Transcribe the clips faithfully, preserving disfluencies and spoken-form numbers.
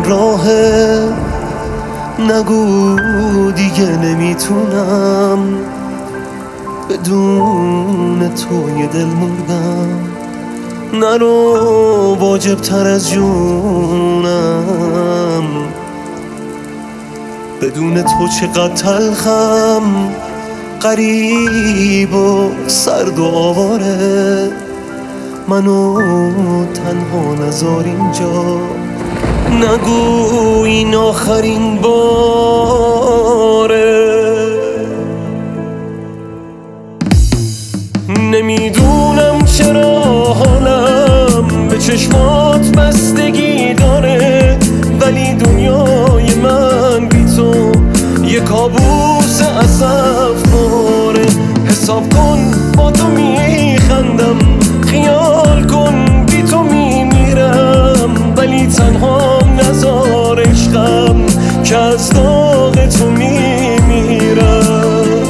راهه، نگو دیگه نمیتونم بدون تو یه دل مردم. نرو واجب تر از جونم، بدون تو چقدر تلخم، غریب و سرد و آواره. منو تنها نذار اینجا، نگو این آخرین باره. نمیدونم چرا حالم به چشمات بستگی داره، ولی دنیای من بی تو یه کابوس اسف باره. حساب کن با تو میخندم، خیال کن بی تو میمیرم، ولی تنها نذار عشقم که از داغ تو میمیرم.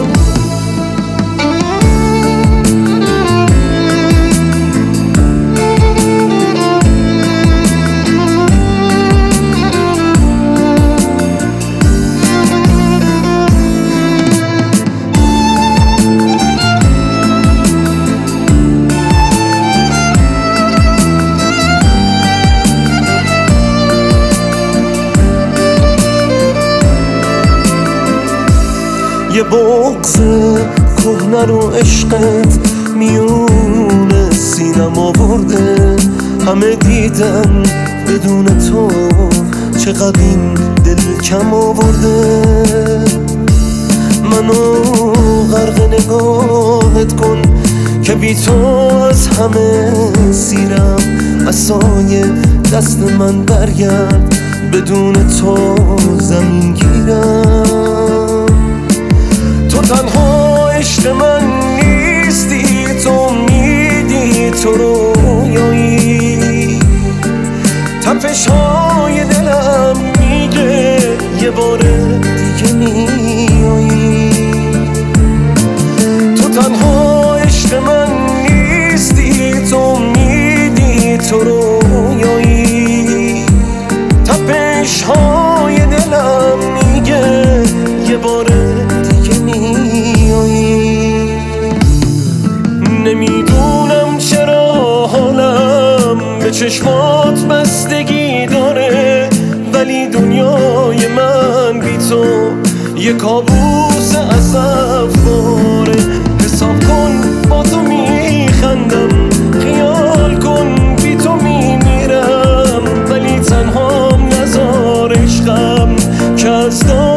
یه بغض کهنه رو عشقت میون سینم آورده. همه دیدن بدون تو چقدر این دل کم آورده. منو غرق نگاهت کن که بی تو از همه سیرم. عصای دست من برگرد، بدون تو زمین گیرم. تو تنها عشق من نیستی، تو میدی تو رویایی. تپش های دلم میگه یه بار دیگه میایی. تو تنها عشق من نیستی، تو میدی تو رویایی. تپش های دلم میگه یه بار نمیدونم چرا حالم به چشمات بستگی داره، ولی دنیای من بی تو یه کابوس اسف باره. حساب کن با تو میخندم، خیال کن بی تو میمیرم، ولی تنها نذار عشقم که از